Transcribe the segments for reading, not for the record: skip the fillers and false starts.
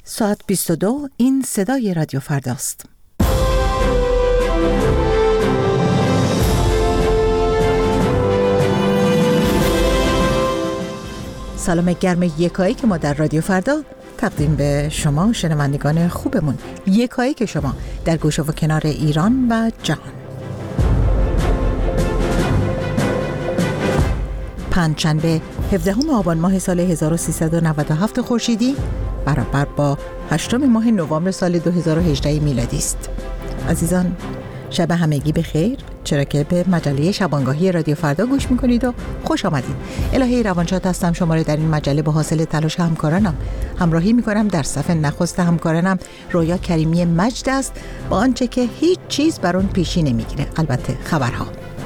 ساعت 22 این صدای رادیو فرداست. سلام گرم یکایی که ما در رادیو فردا تقدیم به شما شنوندگان خوبمون، یکایی که شما در گوشه و کنار ایران و جهان. پنجشنبه 17 آبان ماه سال 1397 خورشیدی برابر با 8 ماه نوامبر سال 2018 میلادی است. عزیزان، شب همگی بخیر، چرا که به مجله شبانگاهی رادیو فردا گوش میکنید و خوش آمدید. الهی روانشاد هستم، شما در این مجله با حاصل تلاش همکارانم همراهی میکنم. در صف نخست همکارانم رویا کریمی مجد است، با آنچه که هیچ چیز بر اون پیشی نمیگیره، البته خبرها.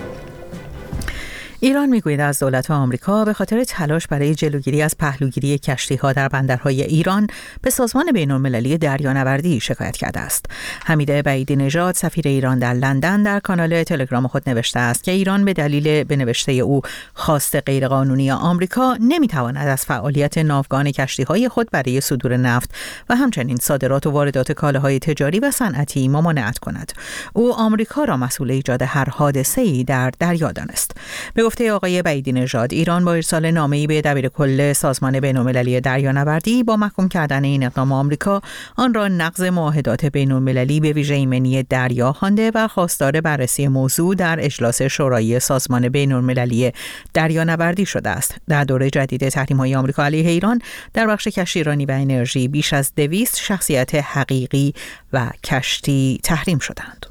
ایران میگوید از دولت آمریکا به خاطر تلاش برای جلوگیری از پهلوگیری کشتی‌ها در بندرهای ایران به سازمان بین‌المللی دریانوردی شکایت کرده است. حمید بعیدی نژاد سفیر ایران در لندن در کانال تلگرام خود نوشته است که ایران به دلیل به نوشته او خواست غیرقانونی آمریکا نمیتواند از فعالیت ناوگان کشتی‌های خود برای صدور نفت و همچنین صادرات و واردات کالاهای تجاری و صنعتی ممانعت کند. او آمریکا را مسئول ایجاد هر حادثه‌ای در دریا دانست. به گفته آقای بعیدی نژاد، ایران با ارسال نامه‌ای به دبیرکل سازمان بین‌المللی دریانوردی با محکوم کردن این اقدام آمریکا آن را نقض معاهدات بین‌المللی به ویژه ایمنی دریا خوانده و خواستار بررسی موضوع در اجلاس شورای سازمان بین‌المللی دریانوردی شده است. در دوره جدید تحریم‌های آمریکا علیه ایران در بخش کشتیرانی و انرژی بیش از 200 شخصیت حقیقی و کشتی تحریم شدند.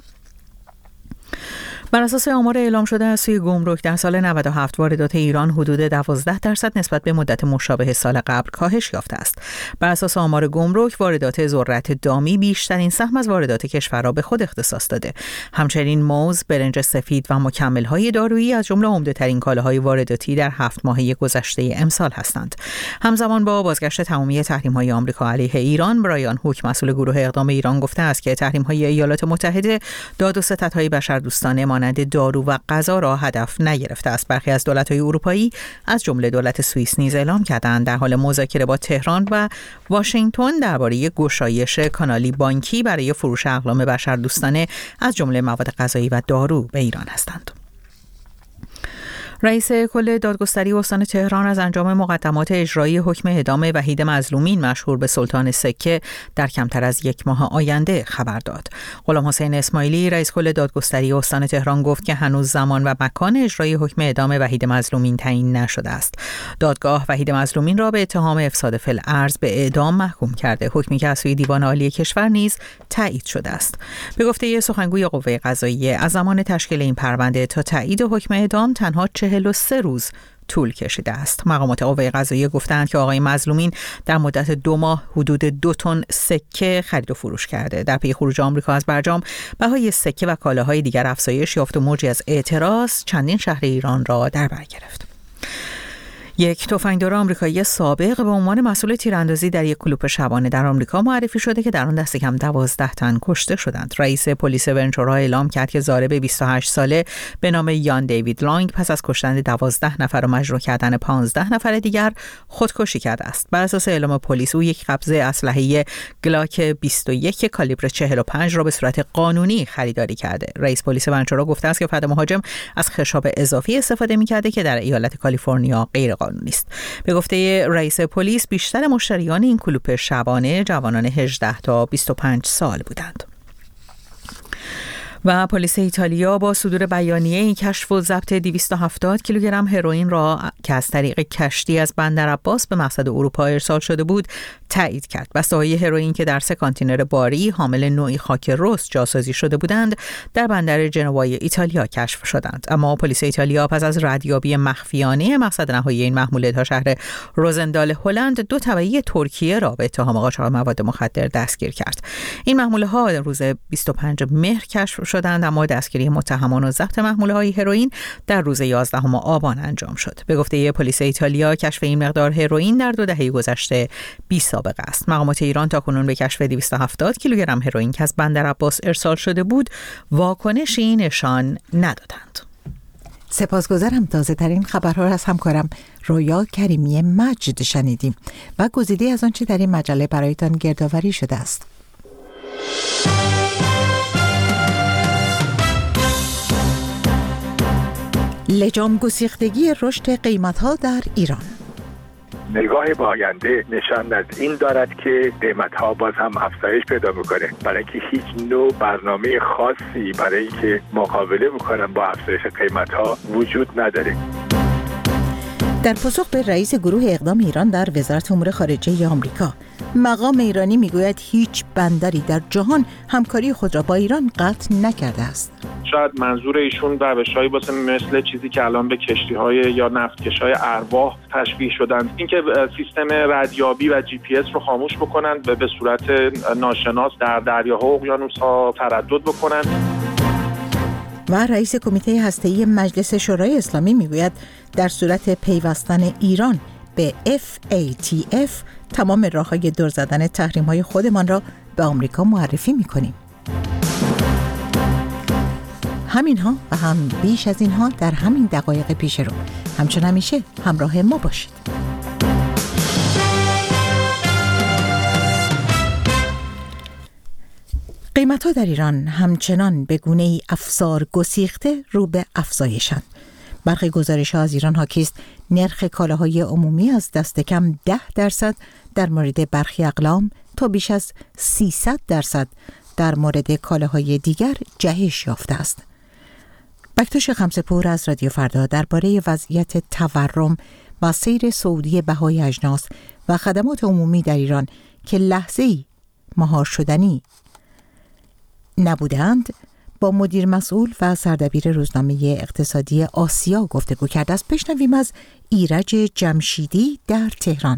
بر اساس آمار اعلام شده از سوی گمرک در سال 97 واردات ایران حدود 12% نسبت به مدت مشابه سال قبل کاهش یافته است. بر اساس آمار گمرک واردات ذرت دامی بیشترین سهم از واردات کشور را به خود اختصاص داده. همچنین موز، برنج سفید و مکمل‌های دارویی از جمله عمده‌ترین کالاهای وارداتی در 7 ماهه گذشته امسال هستند. همزمان با بازگشت تمامی تحریم‌های آمریکا علیه ایران، برایان هوک مسئول گروه اقدام ایران گفته است که تحریم‌های ایالات متحده داد و ستدهای بشردوستانه مانند دارو و غذا را هدف نگرفته است. برخی از دولت‌های اروپایی از جمله دولت سوئیس نیز اعلام کردند در حال مذاکره با تهران و واشنگتن درباره گشایش کانالی بانکی برای فروش اقلام بشردوستانه از جمله مواد غذایی و دارو به ایران هستند. رئیس کل دادگستری استان تهران از انجام مقدمات اجرایی حکم اعدام وحید مظلومین مشهور به سلطان سکه در کمتر از 1 ماه آینده خبر داد. غلام حسین اسماعیلی رئیس کل دادگستری استان تهران گفت که هنوز زمان و مکان اجرای حکم اعدام وحید مظلومین تعیین نشده است. دادگاه وحید مظلومین را به اتهام افساد فی الارض به اعدام محکوم کرده، حکمی که از سوی دیوان عالی کشور نیز تایید شده است. به گفته سخنگوی قوه قضاییه، از زمان تشکیل این پرونده تا تایید حکم اعدام تنها 43 روز طول کشیده است. مقامات قوه قضاییه گفتند که آقای مظلومین در مدت 2 ماه حدود 2 تن سکه خرید و فروش کرده. در پی خروج آمریکا از برجام، بهای سکه و کالاهای دیگر افزایش یافت و موجی از اعتراض چندین شهر ایران را در بر گرفت. یک تفنگدار آمریکایی سابق به عنوان مسئول تیراندازی در یک کلوپ شبانه در آمریکا معرفی شده که در آن دست کم 12 تن کشته شدند. رئیس پلیس ونچورا اعلام کرد که ضارب 28 ساله به نام یان دیوید لانگ پس از کشتن 12 نفر و مجروح کردن 15 نفر دیگر خودکشی کرده است. بر اساس اعلام پلیس، او یک قبضه اسلحه گلاک 21 کالیبر 45 را به صورت قانونی خریداری کرده. رئیس پلیس ونچورا گفته است که فرد مهاجم از خشاب اضافی استفاده می‌کرده که در ایالت کالیفرنیا غیر قانونی است. به گفته رئیس پلیس، بیشتر مشتریان این کلوپ شبانه جوانان 18 تا 25 سال بودند. و پلیس ایتالیا با صدور بیانیه کشف و ضبط 270 کیلوگرم هروئین را که از طریق کشتی از بندر عباس به مقصد اروپا ارسال شده بود تایید کرد. بسته‌های هروئین که در 3 کانتینر باری حامل نوعی خاک رس جاسازی شده بودند در بندر جنوای ایتالیا کشف شدند. اما پلیس ایتالیا پس از ردیابی مخفیانه مقصد نهایی این محموله تا شهر روزندال هلند، 2 تبعی ترکیه را به اتهام قاچاق مواد مخدر دستگیر کرد. این محموله ها روز 25 مهر کشف شدند، اما دستگیری متهمان و ضبط محموله‌های هروئین در روز 11 آبان انجام شد. به گفته پلیس ایتالیا، کشف این مقدار هروئین در 2 دهه گذشته بی سابقه است. مقامات ایران تاکنون به کشف 270 کیلوگرم هروئین که از بندر عباس ارسال شده بود واکنشی نشان ندادند. سپاسگزارم. تازه ترین خبرها را از همکارم رویا کریمی مجد شنیدیم و گزیده از آنچه در این مجله برایتان گردآوری شده است. لجام گسیختگی رشد قیمت‌ها در ایران. نگاه به آینده نشان از این دارد که قیمت‌ها باز هم افزایش پیدا می‌کنه، برای اینکه هیچ نوع برنامه خاصی برای اینکه مقابله بکنن با افزایش قیمت‌ها وجود نداره. در پاسخ به رئیس گروه اقدام ایران در وزارت امور خارجه آمریکا، مقام ایرانی میگوید هیچ بندری در جهان همکاری خود را با ایران قطع نکرده است. شاید منظور ایشون روش‌هایی باشه مثل چیزی که الان به کشتی‌های یا نفتکش‌های ارواح تشبیه شدن، اینکه سیستم ردیابی و GPS رو خاموش بکنن و به صورت ناشناس در دریاها و اقیانوس‌ها تردد بکنن. و رئیس کمیته هسته‌ای مجلس شورای اسلامی میگوید در صورت پیوستن ایران به FATF تمام راه‌های دور زدن تحریم‌های خودمان را به آمریکا معرفی می‌کنیم. همینها و هم بیش از اینها در همین دقایق پیش رو. همچون همیشه همراه ما باشید. قیمت‌ها در ایران همچنان به گونه‌ای افسار گسیخته رو به افزایشند. برخی گزارش‌ها از ایران حاکی است نرخ کالاهای عمومی از دست کم 10% در مورد برخی اقلام تا بیش از 300% در مورد کالاهای دیگر جهش یافته است. بکتاش خمسه‌پور از رادیو فردا درباره وضعیت تورم و سیر صعودی بهای اجناس و خدمات عمومی در ایران که لحظه‌ای مهار شدنی نبودند با مدیر مسئول و سردبیر روزنامه اقتصادی آسیا گفتگو کرده است. بشنویم از ایرج جمشیدی در تهران.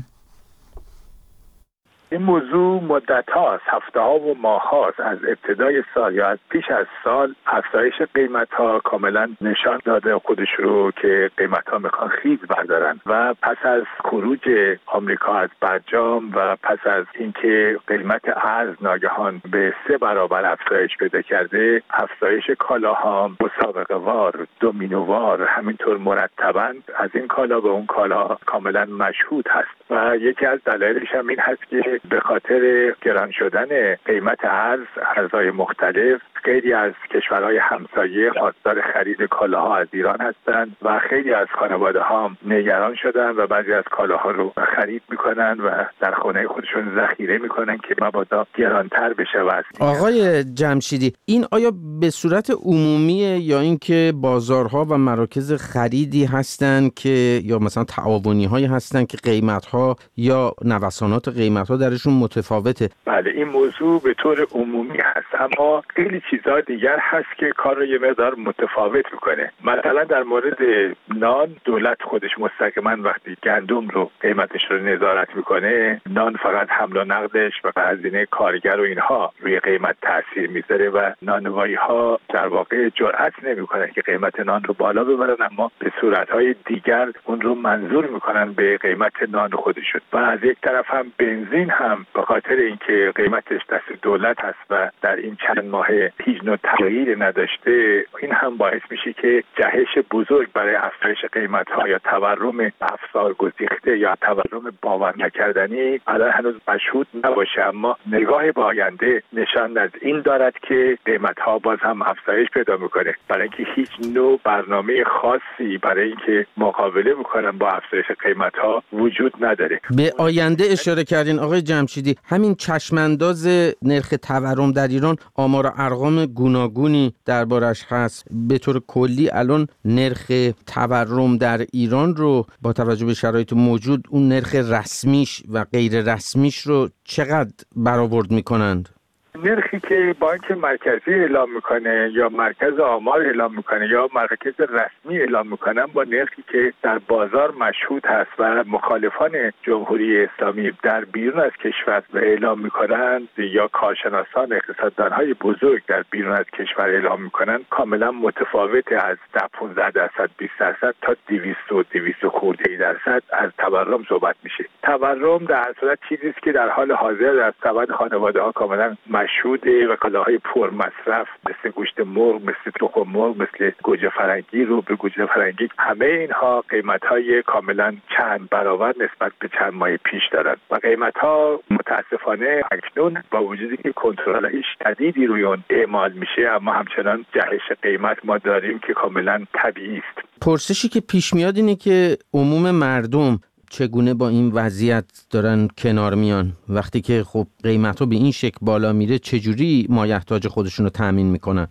این موضوع مدت هاست، هفته ها و ماه هاست، از ابتدای سال یا از پیش از سال افزایش قیمت ها کاملا نشان داده خودش رو که قیمت ها میخوان خیز بردارن و پس از خروج آمریکا از برجام و پس از اینکه قیمت ارز ناگهان به 3 برابر افزایش پیدا کرده، افزایش کالاها مسابقه وار، دومینووار، همینطور مرتباً از این کالا به اون کالا کاملا مشهود هست و یکی از دلایلش هم این هست که به خاطر گران شدن قیمت ارزهای مختلف خیلی از کشورهای همسایه خواستار خرید کالاها از ایران هستند و خیلی از خانواده‌ها نگران شدن و بعضی از کالاها رو خرید میکنن و در خانه خودشون ذخیره میکنن که مبادا گرانتر بشه. آقای جمشیدی، این آیا به صورت عمومیه یا اینکه بازارها و مراکز خریدی هستن که یا مثلا تعاونی هایی هستن که قیمت‌ها یا نوسانات قیمت‌ها درشون متفاوته؟ بله، این موضوع به طور عمومی هست، اما خیلی چیزا دیگر هست که کار رو یه مقدار متفاوت میکنه. مثلا در مورد نان دولت خودش مستقیما وقتی گندم رو قیمتش رو نظارت میکنه، نان فقط حمل و نقدش و هزینه کارگر و اینها روی قیمت تاثیر میذاره و نانوایی‌ها در واقع جرئت نمیکنن که قیمت نان رو بالا ببرن، اما به صورت‌های دیگر اون رو منظور میکنن به قیمت نان خودشون. و از یک طرف هم بنزین هم به خاطر اینکه قیمتش دست دولت هست و در این چند ماه هیچ نوع تغییر نداشته، این هم باعث میشه که جهش بزرگ برای افزایش قیمت‌ها یا تورم افزار گسیخته یا تورم باور نکردنی الان هنوز مشهود نباشه، اما نگاه به آینده نشان از این دارد که قیمت‌ها باز هم افزایش پیدا میکنه، برای اینکه هیچ نوع برنامه خاصی برای اینکه مقابله بکنن با افزایش قیمت‌ها وجود نداره. به آینده اشاره کردین آقای جمشیدی، همین چشمانداز نرخ تورم در ایران آمار و ارقام گوناگونی دربارش هست. به طور کلی الان نرخ تورم در ایران رو با توجه به شرایط موجود اون نرخ رسمیش و غیر رسمیش رو چقدر برآورد میکنند؟ نرخی که بانک مرکزی اعلام میکنه یا مرکز آمار اعلام میکنه یا مرکز رسمی اعلام میکنن با نرخی که در بازار مشهود هست و مخالفان جمهوری اسلامی در بیرون از کشور اعلام میکنند یا کارشناسان اقتصاددانهای بزرگ در بیرون از کشور اعلام میکنن، کاملا متفاوته. از 15% 20% تا 200 خورده درصد از تورم صحبت میشه. تورم در صورت چیزی است که در حال حاضر در سبد خانواده‌ها کاملا مشهوده و کالاهای پرمصرف مثل گوشت مرغ، مثل تخم مرغ، مثل گوجه فرنگی، رو به گوجه فرنگی، همه اینها قیمت‌های کاملا چند برابر نسبت به چند ماه پیش دارند و قیمت‌ها متاسفانه اکنون با وجودی که کنترل شدیدی روی اون اعمال میشه، اما همچنان جهش قیمت ما داریم که کاملا طبیعی است. پرسشی که پیش میاد اینه که عموم مردم چگونه با این وضعیت دارن کنار میان وقتی که خب قیمت‌ها به این شکل بالا میره، چجوری مایحتاج خودشون رو تامین میکنن؟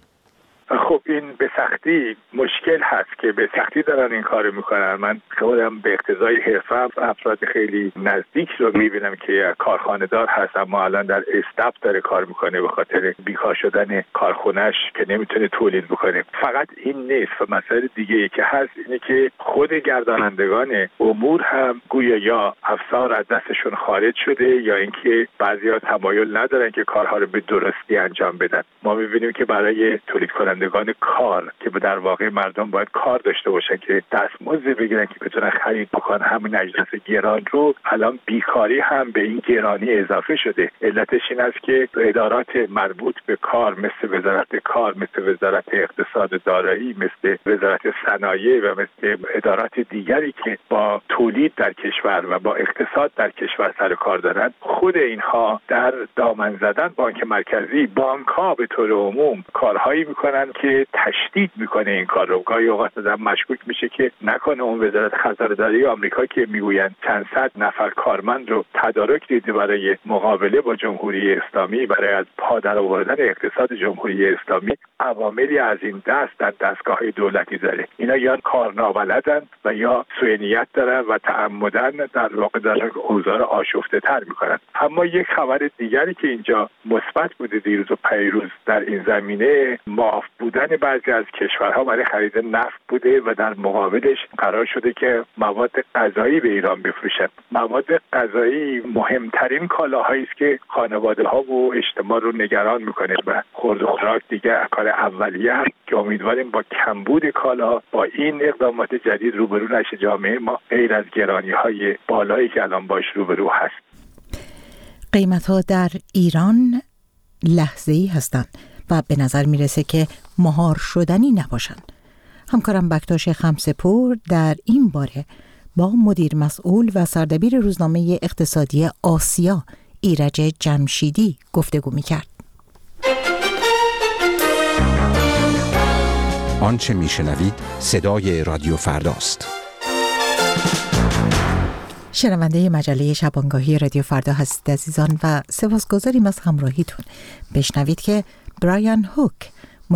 خب این به سختی مشکل هست که به سختی دارن این کارو میکنن. من خودم به اقتضای حرفم افراد خیلی نزدیک رو میبینم که کارخانه دار هست اما الان در استاپ داره کار میکنه به خاطر بیکار شدن کارخونه‌اش که نمیتونه تولید بکنه. فقط این نیست و مسائل دیگه ای که هست اینه که خود گردانندگان امور هم گویا یا افسار از دستشون خارج شده یا اینکه بعضیا تمایل ندارن که کارها رو به درستی انجام بدن. ما میبینیم که برای تولید کنندگان کار که در واقع مردم باید کار داشته باشن که دستمزد بگیرن که بتونن خرید بکنن همین اجناس گران رو، الان بیکاری هم به این گرانی اضافه شده. علتش این است که ادارات مربوط به کار مثل وزارت کار، مثل وزارت اقتصاد دارایی، مثل وزارت صنایع و مثل ادارات دیگری که با تولید در کشور و با اقتصاد در کشور سر کار دارن، خود اینها در دامن زدن بانک مرکزی، بانک‌ها به طور عموم کارهایی میکنن که تشدید میکنه این کار رو. گاهی اوقات آدم مشکوک میشه که نکنه اون وزارت خزانه‌داری آمریکا که میگویند چند صد نفر کارمند رو تدارک دیده برای مقابله با جمهوری اسلامی، برای از پا در آوردن اقتصاد جمهوری اسلامی، عواملی از این دست در دستگاه‌های دولتی داره. اینا یا کار نابلدن و یا سوء نیت دارن و تعمدن در واقع دارن اوضاع رو آشفته‌تر میکنن. اما یک خبر دیگری که اینجا مثبت بوده دیروز و پیروز در این زمینه، معاف بودن بعضی از کشورها برای خرید نفت بوده و در مقابلش قرار شده که مواد غذایی به ایران بفروشند. مواد غذایی مهمترین کالاهایی است که خانواده‌ها و اجتماع رو نگران میکنه و خورد و خوراک دیگه کار اولیه هست که امیدواریم با کمبود کالا با این اقدامات جدید روبرو نشه جامعه ما، غیر از گرانی‌های بالایی که الان باش روبرو هست. قیمت‌ها در ایران لحظه‌ای هستند و به نظر میرسه که مهار شدنی نباشند. همکارم بکتاش خمسه‌پور در این باره با مدیر مسئول و سردبیر روزنامه اقتصادی آسیا ایرج جمشیدی گفتگو میکرد. آنچه میشنوید صدای رادیو فرداست. شنونده مجله شبانگاهی رادیو فردا هستید عزیزان و سپاسگزاریم از همراهیتون. بشنوید که برایان هوک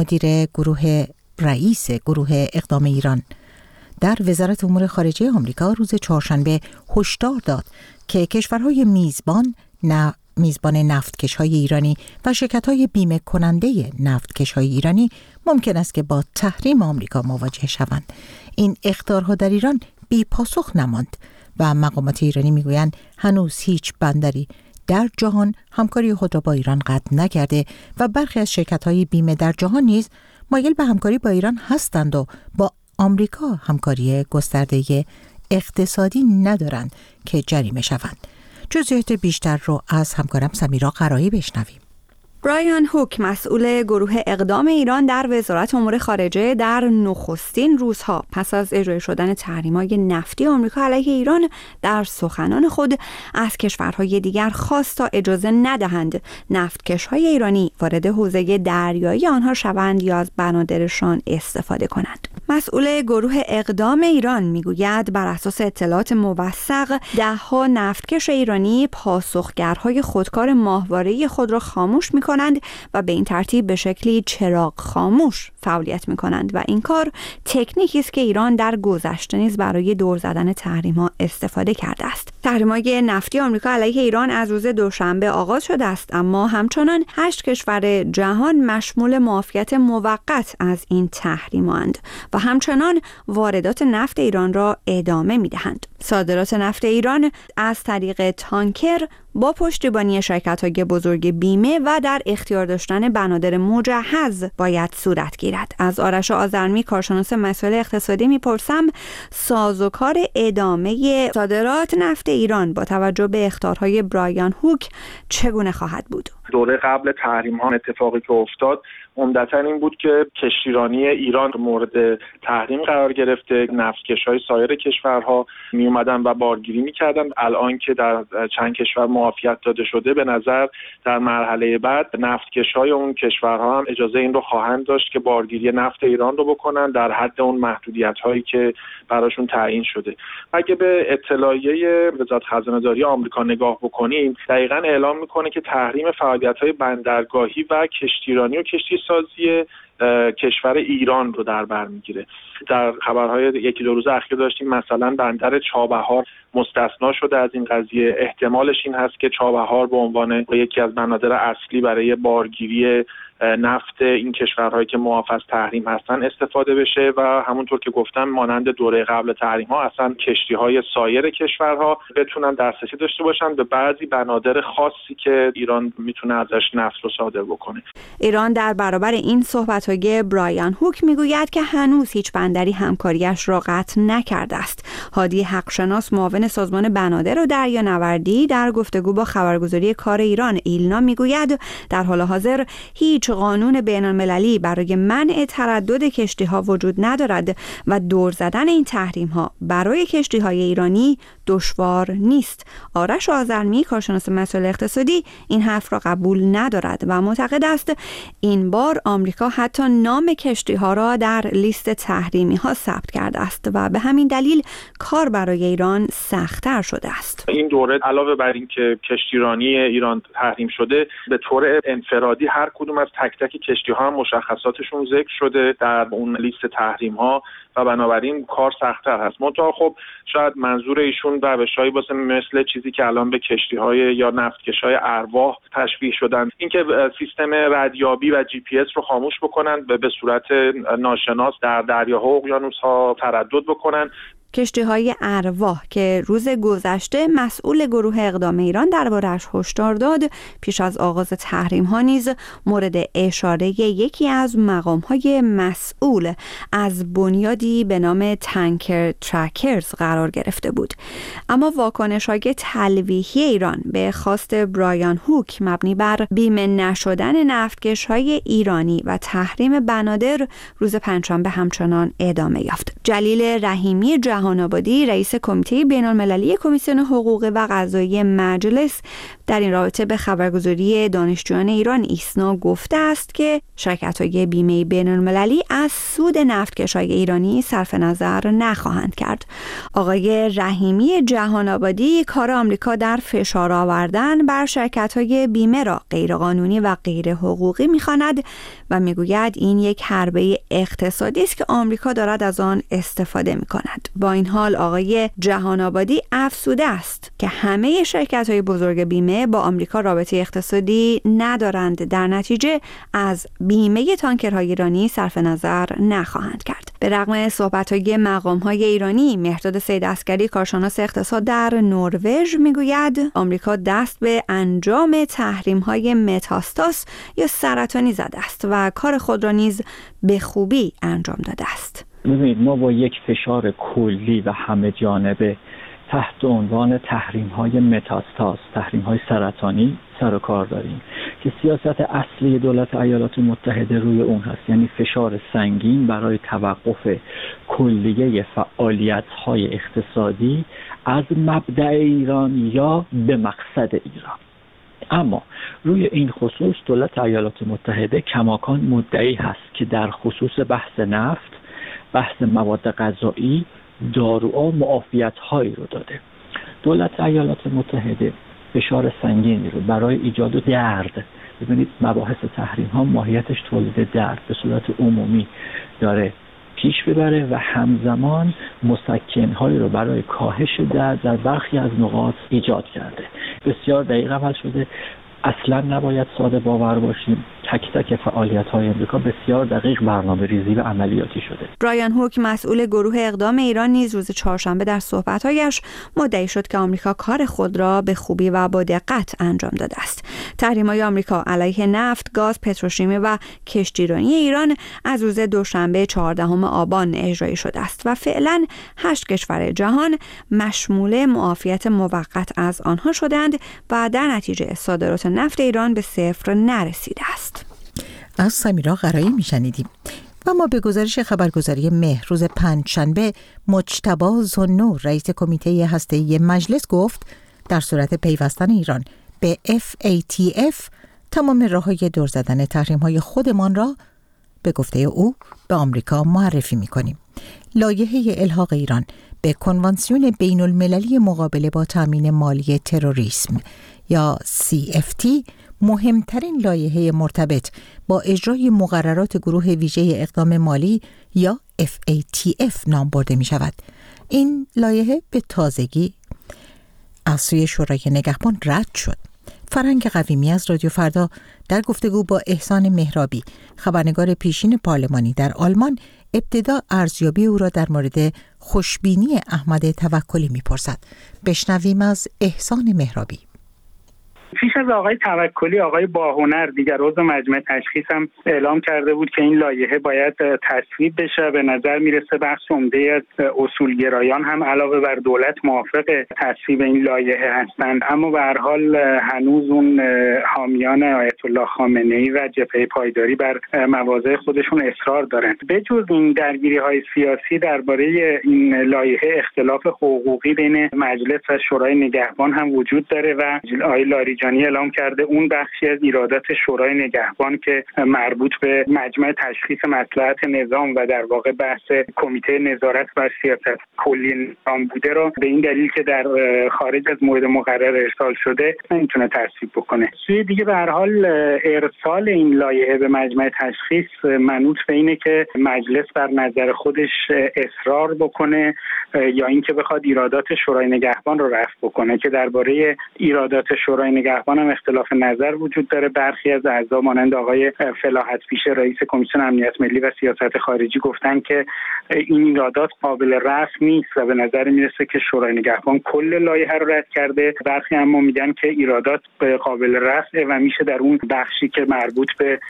رئیس گروه اقدام ایران در وزارت امور خارجه آمریکا روز چهارشنبه هشدار داد که کشورهای میزبان نفتکش‌های ایرانی و شرکت‌های بیمه کننده نفتکش‌های ایرانی ممکن است که با تحریم آمریکا مواجه شوند. این اخطارها در ایران بی پاسخ نماند و مقامات ایرانی میگویند هنوز هیچ بندری در جهان همکاری خود را با ایران قطع نکرده و برخی از شرکت‌های بیمه در جهان نیز مایل به همکاری با ایران هستند و با آمریکا همکاری گسترده اقتصادی ندارند که جریمه شوند. جزئیات بیشتر رو از همکارم سمیرا قرایی بشنویم. برایان هوک مسئول گروه اقدام ایران در وزارت امور خارجه در نخستین روزها پس از اجرای شدن تحریم‌های نفتی آمریکا علیه ایران در سخنان خود از کشورهای دیگر خواست تا اجازه ندهند نفتکش‌های ایرانی وارد حوزه دریایی آنها شوند یا از بنادرشان استفاده کنند. مسئول گروه اقدام ایران میگوید بر اساس اطلاعات موثق ده‌ها نفتکش ایرانی پاسخگرهای خودکار ماهواره‌ای خود را خاموش می‌کنند و به این ترتیب به شکلی چراغ خاموش فعالیت می‌کنند و این کار تکنیکی است که ایران در گذشته نیز برای دور زدن تحریم‌ها استفاده کرده است. تحریم‌های نفتی آمریکا علیه ایران از روز دوشنبه آغاز شده است، اما همچنان 8 کشور جهان مشمول معافیت موقت از این تحریم‌اند و همچنان واردات نفت ایران را ادامه می‌دهند. صادرات نفت ایران از طریق تانکر با پشتیبانی شرکت‌های بزرگ بیمه و در اختیار داشتن بنادر مجهز باید صورت گیرد. از آرش آذرمی کارشناس مسائل اقتصادی میپرسم سازوکار ادامه صادرات نفت ایران با توجه به اخطارهای برایان هوک چگونه خواهد بود؟ دوره قبل تحریم ها اتفاقی که افتاد عمدتاً این بود که کشتیرانی ایران مورد تحریم قرار گرفته، نفتکش‌های سایر کشورها می اومدن و بارگیری می‌کردن. الان که در چند کشور معافیت داده شده، به نظر در مرحله بعد نفتکش‌های اون کشورها هم اجازه این رو خواهند داشت که بارگیری نفت ایران رو بکنن در حد اون محدودیت‌هایی که براشون تعیین شده. اگه به اطلاعیه وزارت خزانه‌داری آمریکا نگاه بکنیم، دقیقاً اعلام می‌کنه که تحریم فعالیت‌های بندرگاهی و کشتیرانی و کشتیسازی کشور ایران رو در بر میگیره. در خبرهای یکی دو روز اخیر داشتیم مثلا بندر چابهار مستثنا شده از این قضیه. احتمالش این هست که چابهار به عنوان یکی از بنادر اصلی برای بارگیری نفت این کشورهایی که معاف از تحریم هستن استفاده بشه و همونطور که گفتم مانند دوره قبل تحریم ها اصلا کشتی‌های سایر کشورها بتونن دسترسی داشته باشن به بعضی بنادر خاصی که ایران میتونه ازش نفت رو صادر بکنه. ایران در برابر این صحبت‌های برایان هوک میگوید که هنوز هیچ بندری همکاریش را قطع نکرده است. هادی حقشناس معاون سازمان بنادر و دریانوردی در گفتگو با خبرگزاری کار ایران ایلنا میگوید در حال حاضر هیچ قانون بین‌المللی برای منع تردد کشتی‌ها وجود ندارد و دور زدن این تحریم‌ها برای کشتی‌های ایرانی دشوار نیست. آرش آذرمی کارشناس مسائل اقتصادی این حرف را قبول ندارد و معتقد است این بار آمریکا حتی نام کشتی‌ها را در لیست تحریمی‌ها ثبت کرده است و به همین دلیل کار برای ایران سخت‌تر شده است. این دوره علاوه بر این که کشتیرانی ایران تحریم شده، به طور انفرادی هر کدوم از تک تک کشتی‌ها هم مشخصاتشون ذکر شده در اون لیست تحریم‌ها و بنابراین کار سخت‌تر هست. منتها خب شاید منظور ایشون روش‌هایی باشه مثل چیزی که الان به کشتی‌های یا نفتکش‌های ارواح تشبیه شدن، اینکه سیستم ردیابی و جی پی اس رو خاموش بکنن به صورت ناشناس در دریاها و اقیانوس‌ها تردد بکنن. کشتی‌های ارواح که روز گذشته مسئول گروه اقدام ایران درباره‌اش هشدار داد، پیش از آغاز تحریم‌ها نیز مورد اشاره یکی از مقام‌های مسئول از بنیادی به نام تانکر ترکرز قرار گرفته بود. اما واکنش‌های تلویحی ایران به خواست برایان هوک مبنی بر بیمه نشدن نفتکش‌های ایرانی و تحریم بنادر روز پنجشنبه همچنان ادامه یافت. جلیل رحیمی جهان‌آبادی رئیس کمیته بین‌المللی کمیسیون حقوق و قضایی مجلس در این رابطه به خبرگزاری دانشجویان ایران ایسنا گفته است که شرکت‌های بیمه بین‌المللی از سود نفتکش‌های ایرانی صرف نظر نخواهند کرد. آقای رحیمی جهان‌آبادی کار آمریکا در فشار آوردن بر شرکت‌های بیمه را غیرقانونی و غیر حقوقی می‌خواند و می‌گوید این یک حربه اقتصادی است که آمریکا دارد از آن استفاده می‌کند. با این حال آقای جهان‌آبادی افسوده است که همه شرکت‌های بزرگ بیمه با آمریکا رابطه اقتصادی ندارند، در نتیجه از بیمه تانکرهای ایرانی صرف نظر نخواهند کرد. به رغم صحبت‌های مقام‌های ایرانی، مهرداد سیدعسکری کارشناس اقتصاد در نروژ میگوید آمریکا دست به انجام تحریم‌های متاستاس یا سرطانی زده است و کار خود را نیز به خوبی انجام داده است. ببینید ما با یک فشار کلی و همه جانبه تحت عنوان تحریم‌های متاستاز، تحریم‌های سرطانی سر و کار داریم که سیاست اصلی دولت ایالات متحده روی اون هست، یعنی فشار سنگین برای توقف کلیه فعالیت‌های اقتصادی از مبدأ ایران یا به مقصد ایران. اما روی این خصوص دولت ایالات متحده کماکان مدعی هست که در خصوص بحث نفت، بحث مواد غذایی، داروها معافیت‌هایی رو داده. دولت ایالات متحده فشار سنگینی رو برای ایجاد درد، ببینید مباحث تحریم ها ماهیتش تولید درد به صورت عمومی داره پیش ببره و همزمان مسکن‌هایی رو برای کاهش درد در برخی از نقاط ایجاد کرده. بسیار دقیق عمل شده. اصلا نباید ساده باور باشیم. تک تک فعالیت‌های آمریکا بسیار دقیق برنامه‌ریزی و عملیاتی شده. برایان هوک مسئول گروه اقدام ایران نیز روز چهارشنبه در صحبت‌هایش مدعی شد که آمریکا کار خود را به خوبی و با دقت انجام داده است. تحریم‌های آمریکا علیه نفت، گاز، پتروشیمی و کشتیرانی ایران از روز دوشنبه 14 آبان اجرایی شده است و فعلا 8 کشور جهان مشمول معافیت موقت از آنها شدند و در نتیجه صادرات نفت ایران به صفر نرسیده است. از سمیرا قرایی میشنیدیم. و ما به گزارش خبرگزاری مهر روز پنجشنبه مجتبی ذوالنور رئیس کمیته هسته‌ای مجلس گفت در صورت پیوستن ایران به FATF تمام راه‌های دور زدن تحریم‌های خودمان را به گفته او به آمریکا معرفی می‌کنیم. لایحه الحاق ایران به کنوانسیون بین المللی مقابله با تامین مالی تروریسم یا CFT مهمترین لایحه مرتبط با اجرای مقررات گروه ویژه اقدام مالی یا FATF نام برده می شود. این لایحه به تازگی از سوی شورای نگهبان رد شد. فرهنگ قویمی از رادیو فردا در گفتگو با احسان مهرابی خبرنگار پیشین پارلمانی در آلمان ابتدا ارزیابی او را در مورد خوشبینی احمد توکلی می‌پرسد. بشنویم از احسان مهرابی. پیش از آقای توکلی آقای باهنر دیگر عضو مجمع تشخیص هم اعلام کرده بود که این لایحه باید تصویب بشه. به نظر میرسه بخش عمده از اصولگرایان هم علاوه بر دولت موافق تصویب این لایحه هستند، اما به هر حال هنوز اون حامیان آیت الله خامنه‌ای و جبهه پایداری بر مواضع خودشون اصرار دارند. بجز این درگیری‌های سیاسی درباره این لایحه اختلاف حقوقی بین مجلس و شورای نگهبان هم وجود داره و آقای لاریجانی اعلام کرده اون بخشی از ایرادات شورای نگهبان که مربوط به مجمع تشخیص مصلحت نظام و در واقع بحث کمیته نظارت بر سیاست کلی نظام بوده رو به این دلیل که در خارج از مورد مقرر ارسال شده نمیتونه تصویب بکنه. سوی دیگه به هر حال ارسال این لایحه به مجمع تشخیص منوط به اینه که مجلس بر نظر خودش اصرار بکنه یا اینکه بخواد ایرادات شورای نگهبان رو رفع بکنه که درباره ایرادات شورای نگهبان هم اختلاف نظر وجود داره. برخی از اعضا مانند آقای فلاحت پیشه رئیس کمیسیون امنیت ملی و سیاست خارجی گفتن که این ایرادات قابل رفع نیست و به نظر میرسه که شورای نگهبان کل لایحه رو رد کرده. برخی اما میگن که ایرادات قابل رفع و میشه در اون بخشی که مربوط به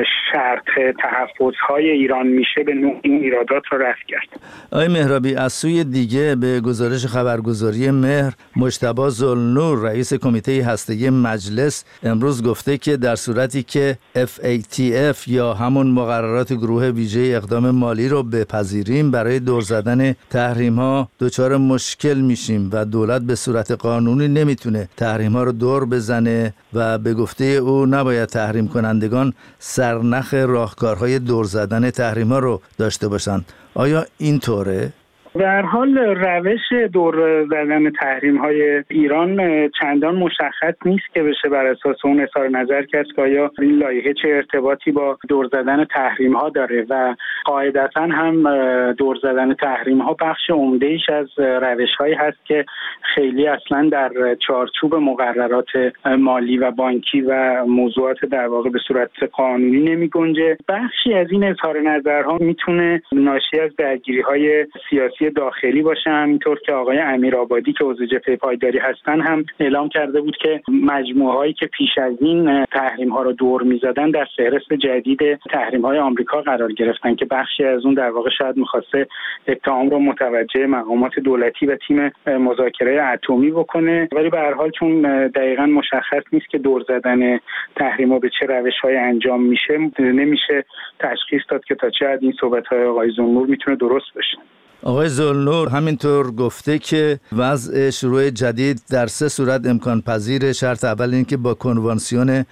شرط تحفظهای ایران میشه به نوع این ایرادات رو رفع کرد. آقای مهرابی، از سوی دیگه به گزارش خبرگزاری مهر مجتبی ذوالنور رئیس کمیته هسته‌ای مجلس امروز گفته که در صورتی که FATF یا همون مقررات گروه ویژه اقدام مالی رو بپذیریم برای دور زدن تحریم‌ها دچار مشکل میشیم و دولت به صورت قانونی نمیتونه تحریم‌ها رو دور بزنه و به گفته او نباید تحریم کنندگان سرنخ راهکارهای دور زدن تحریم‌ها رو داشته باشند. آیا اینطوره؟ به هر حال روش دور زدن تحریم‌های ایران چندان مشخص نیست که بشه بر اساس اون اظهار نظر کرد که آیا این لایحه چه ارتباطی با دور زدن تحریم‌ها داره و قاعدتاً هم دور زدن تحریم‌ها بخش عمده‌ایش از روش‌هایی هست که خیلی اصلاً در چارچوب مقررات مالی و بانکی و موضوعات در واقع به صورت قانونی نمی‌گنجه. بخشی از این اظهار نظرها میتونه ناشی از درگیری‌های سیاسی داخلی باشه. همینطور که آقای امیرآبادی که عضو جبهه پایداری هستن هم اعلام کرده بود که مجموعه‌هایی که پیش از این تحریم‌ها رو دور می‌زدن در فهرست جدید تحریم‌های آمریکا قرار گرفتن که بخشی از اون در واقع شاید می‌خواسته اتهام رو متوجه مقامات دولتی و تیم مذاکره اتمی بکنه، ولی به هر حال چون دقیقاً مشخص نیست که دور زدن تحریم‌ها به چه روش‌های انجام میشه، نمیشه تشخیص داد که تا چه حد این صحبت‌های آقای ذوالنور میتونه درست باشه. آقای ذوالنور همینطور گفته که وضع شروع جدید در 3 صورت امکان پذیره. شرط اول این که با کنوانسیون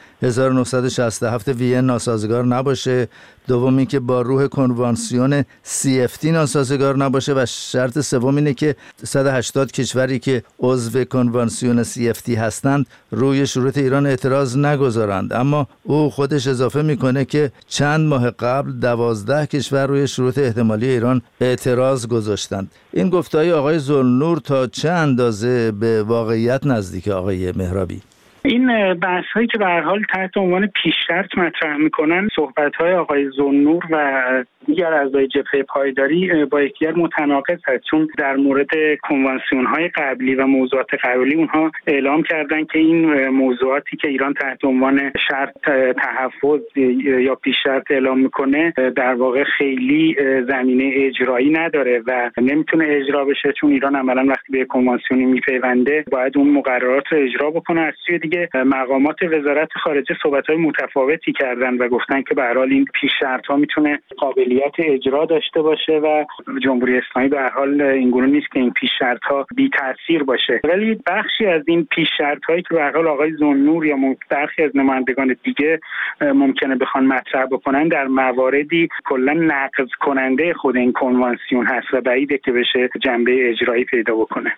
1967 وین ناسازگار نباشه، دوم این که با روح کنوانسیون CFT ناسازگار نباشه و شرط سوم اینه که 180 کشوری که عضو کنوانسیون CFT هستند روی شروط ایران اعتراض نگذارند. اما او خودش اضافه میکنه که چند ماه قبل 12 کشور روی شروط احتمالی ایران اعتراض گذاشتند. این گفته‌های آقای ذوالنور تا چه اندازه به واقعیت نزدیک آقای مهرابی؟ این بحث هایی که به هر حال تحت عنوان پیش شرط مطرح میکنن، صحبت های آقای ذوالنور و دیگر اعضای جبهه پایداری با یکدیگر متناقض هست، چون در مورد کنوانسیون های قبلی و موضوعات قبلی اونها اعلام کردن که این موضوعاتی که ایران تحت عنوان شرط تحفظ یا پیش شرط اعلام میکنه در واقع خیلی زمینه اجرایی نداره و نمیتونه اجرا بشه، چون ایران عملا وقتی به کنوانسیونی میپیونده باید اون مقررات رو اجرا بکنه. از سوی دیگه مقامات وزارت خارجه صحبت‌های متفاوتی کردن و گفتن که به هر حال این پیش شرط‌ها میتونه قابلیت اجرا داشته باشه و جمهوری اسلامی به هر حال اینگونه نیست که این پیش شرط‌ها بی تاثیر باشه. ولی بخشی از این پیش شرط‌هایی که به هر حال آقای ذوالنور یا برخی از نمایندگان دیگه ممکنه بخوان مطرح بکنن در مواردی کلا نقض کننده خود این کنوانسیون هست و بعیده که بشه جنبه اجرایی پیدا بکنه.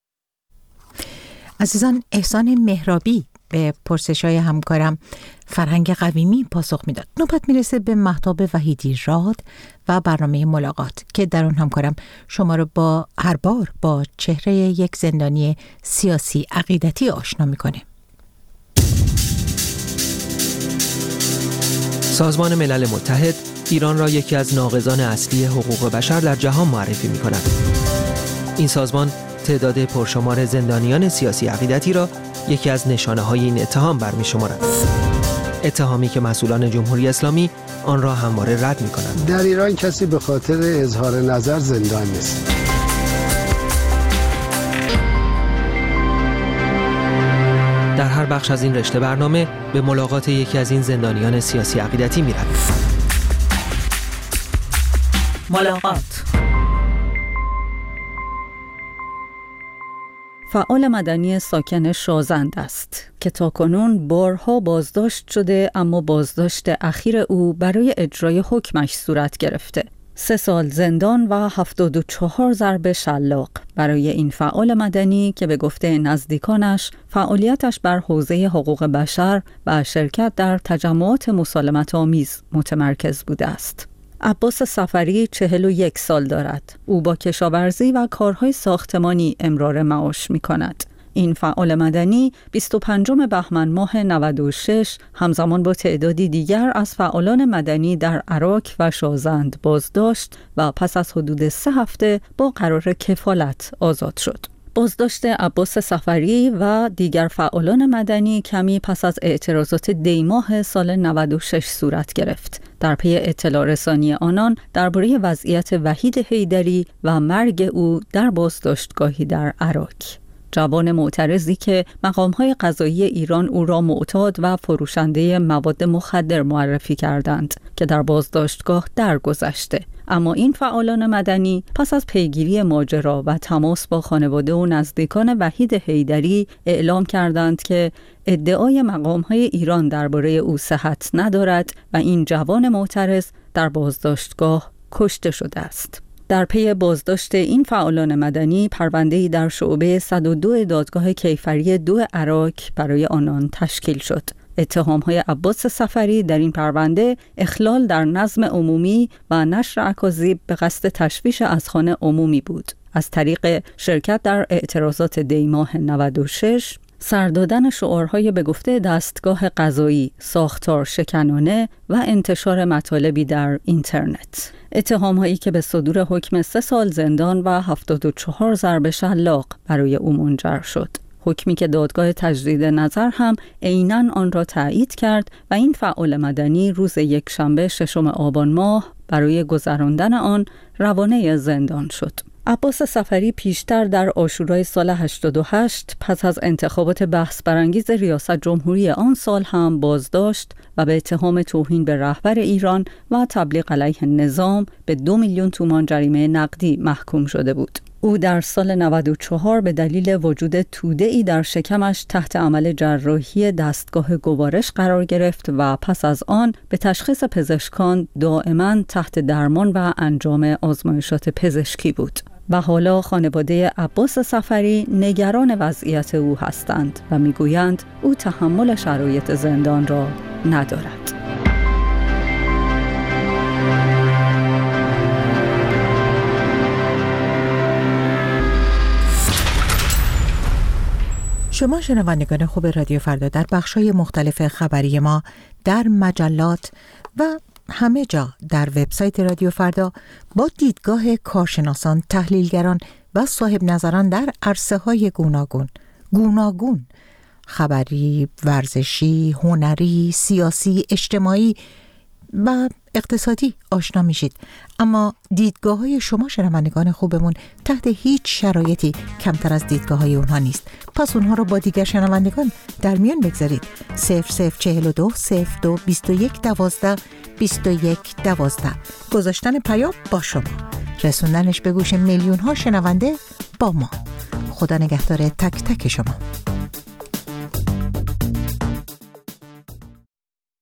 عزیزان، احسان مهرابی به پرسش‌های همکارم فرهنگ قویمی پاسخ میداد. نوبت میرسه به مهتاب وحیدی راد و برنامه ملاقات که در اون همکارم شما رو با هر بار با چهره یک زندانی سیاسی عقیدتی آشنا میکنه. سازمان ملل متحد ایران را یکی از ناقضان اصلی حقوق بشر در جهان معرفی می‌کند. این سازمان تعداد پرشمار زندانیان سیاسی عقیدتی را یکی از نشانه‌های این اتهام برمی‌شمارد. اتهامی که مسئولان جمهوری اسلامی آن را همواره رد می‌کنند. در ایران کسی به خاطر اظهار نظر زندان نیست. در هر بخش از این رشته برنامه به ملاقات یکی از این زندانیان سیاسی عقیدتی می‌رویم. ملاقات. فعال مدنی ساکن شازند است که تاکنون بارها بازداشت شده، اما بازداشت اخیر او برای اجرای حکمش صورت گرفته. 3 سال زندان و 74 ضرب شلاق برای این فعال مدنی که به گفته نزدیکانش فعالیتش بر حوزه حقوق بشر و شرکت در تجمعات مسالمت آمیز متمرکز بوده است. عباس صفری 41 سال دارد. او با کشاورزی و کارهای ساختمانی امرار معاش می کند. این فعال مدنی 25 بهمن ماه 96 همزمان با تعدادی دیگر از فعالان مدنی در عراق و شازند بازداشت و پس از حدود 3 هفته با قرار کفالت آزاد شد. بازداشت عباس صفری و دیگر فعالان مدنی کمی پس از اعتراضات دیماه سال 96 صورت گرفت. در پی اطلاع رسانی آنان درباره وضعیت وحید حیدری و مرگ او در بازداشتگاهی در عراق. جوان معترضی که مقام‌های قضایی ایران او را معتاد و فروشنده مواد مخدر معرفی کردند که در بازداشتگاه درگذشته. اما این فعالان مدنی پس از پیگیری ماجرا و تماس با خانواده و نزدیکان وحید حیدری اعلام کردند که ادعای مقام‌های ایران درباره او صحت ندارد و این جوان معترض در بازداشتگاه کشته شده است. در پی بازداشت این فعالان مدنی پرونده‌ای در شعبه 102 دادگاه کیفری 2 عراق برای آنان تشکیل شد. اتهام‌های عباس صفری در این پرونده اخلال در نظم عمومی و نشر اکاذیب به قصد تشویش اذهان عمومی بود. از طریق شرکت در اعتراضات دیماه 96 سردادن شعارهای به گفته دستگاه قضایی، ساختار شکنانه و انتشار مطالبی در اینترنت. اتهام‌هایی که به صدور حکم 3 سال زندان و 74 ضرب شلاق برای او منجر شد. حکمی که دادگاه تجدید نظر هم عیناً آن را تایید کرد و این فعال مدنی روز یکشنبه 6 آبان ماه برای گذراندن آن روانه زندان شد. عباس صفری پیشتر در عاشورای سال 88 پس از انتخابات بحث برانگیز ریاست جمهوری آن سال هم بازداشت و به اتهام توهین به رهبر ایران و تبلیغ علیه نظام به 2 میلیون تومان جریمه نقدی محکوم شده بود. او در سال 94 به دلیل وجود توده‌ای در شکمش تحت عمل جراحی دستگاه گوارش قرار گرفت و پس از آن به تشخیص پزشکان دائما تحت درمان و انجام آزمایشات پزشکی بود. و حالا خانواده عباس صفری نگران وضعیت او هستند و میگویند او تحمل شرایط زندان را ندارد. شما شنوندگان خوب رادیو فردا در بخش‌های مختلف خبری ما در مجلات و همه جا در وبسایت رادیو فردا با دیدگاه کارشناسان، تحلیلگران و صاحب نظران در عرصه‌های گوناگون خبری، ورزشی، هنری، سیاسی، اجتماعی و اقتصادی آشنا میشید. اما دیدگاه‌های شما شنوندگان خوبمون تحت هیچ شرایطی کمتر از دیدگاه‌های اونها نیست. پس اونها رو با دیگر شنوندگان در میان بگذارید. 0042 02 21 12 21 12 گذاشتن پیام با شما، رسوندنش به گوش میلیون ها شنونده با ما. خدا نگهدار تک تک شما.